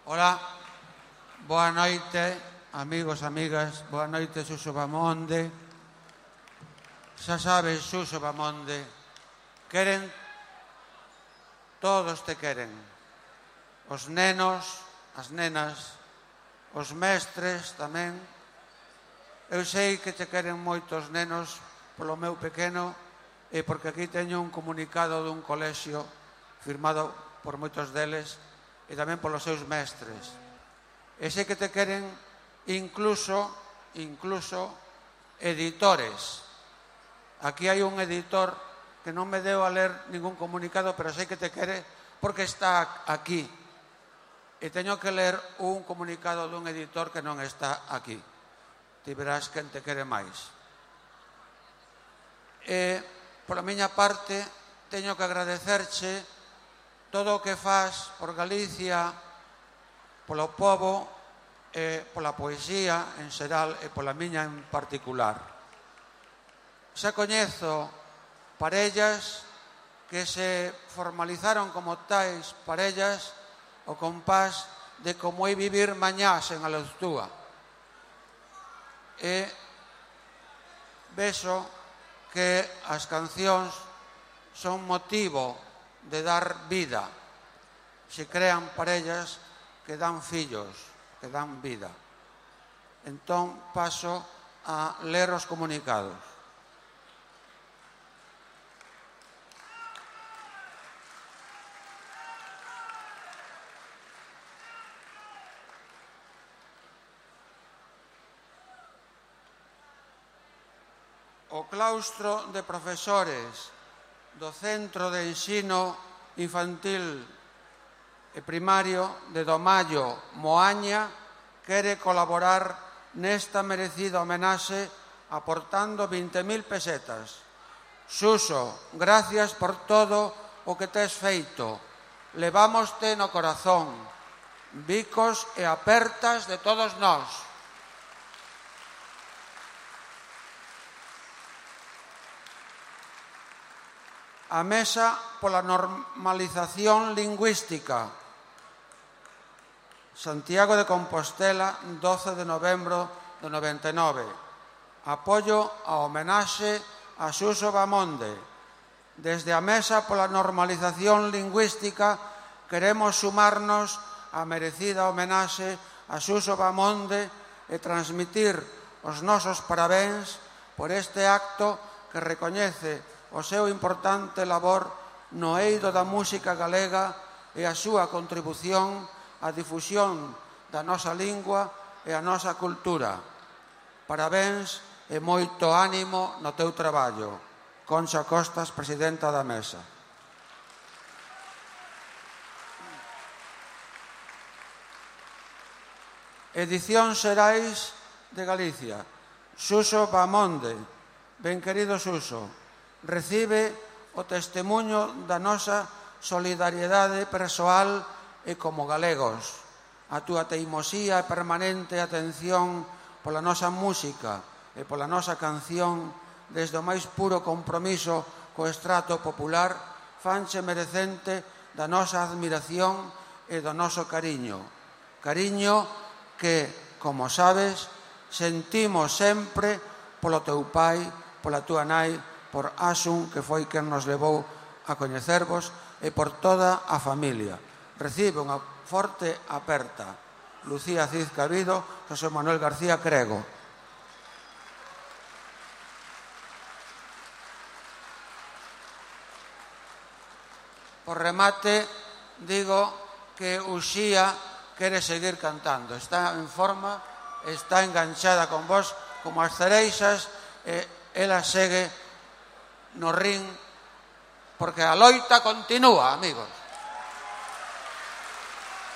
Ola, boa noite, amigos, amigas, boa noite, Suso Bamonde. Xa sabes, Suso Bamonde, queren, todos te queren. Os nenos, as nenas, os mestres tamén. Eu sei que te queren moitos nenos polo meu pequeno e porque aquí teño un comunicado dun colexio firmado por moitos deles e tamén polos seus mestres. E sei que te queren incluso editores. Aquí hai un editor que non me deu a ler ningún comunicado, pero sei que te quere porque está aquí. E teño que ler un comunicado dun editor que non está aquí. Ti verás quen te quere máis. E, pola miña parte, teño que agradecerche todo o que faz por Galicia, polo pobo, e pola poesía en xeral e pola miña en particular. Xa coñezo parellas que se formalizaron como tais parellas ao compás de como é vivir mañás en Alaustúa. E vexo que as cancións son motivo de dar vida. Se crean parellas que dan fillos, que dan vida. Entón paso a ler os comunicados. O claustro de profesores do Centro de Ensino Infantil e Primario de Domallo, Moaña, quere colaborar nesta merecida homenaxe aportando 20.000 pesetas. Suso, gracias por todo o que tes feito. Levámoste no corazón. Bicos e apertas de todos nós. A Mesa pola Normalización Lingüística. Santiago de Compostela, 12 de novembro de 99. Apoio a homenaxe a Suso Bamonde. Desde a Mesa pola Normalización Lingüística queremos sumarnos á merecida homenaxe a Suso Bamonde e transmitir os nosos parabéns por este acto que recoñece o seu importante labor no eido da música galega e a súa contribución á difusión da nosa lingua e a nosa cultura. Parabéns e moito ánimo no teu traballo. Concha Costas, presidenta da Mesa. Edicións Xerais de Galicia. Suso Bamonde. Ben querido Suso, recibe o testemuño da nosa solidariedade persoal e como galegos. A túa teimosía e permanente atención pola nosa música e pola nosa canción desde o máis puro compromiso co estrato popular fanche merecente da nosa admiración e do noso cariño. Cariño que, como sabes, sentimos sempre polo teu pai, pola túa nai, por Asun, que foi quen nos levou a coñecervos, e por toda a familia. Recibe unha forte aperta. Lucía Cid Cabido, José Manuel García Crego. Por remate, digo que Uxía quere seguir cantando. Está en forma, está enganchada con vos como as cereixas, e ela segue no ring, porque a loita continúa, amigos.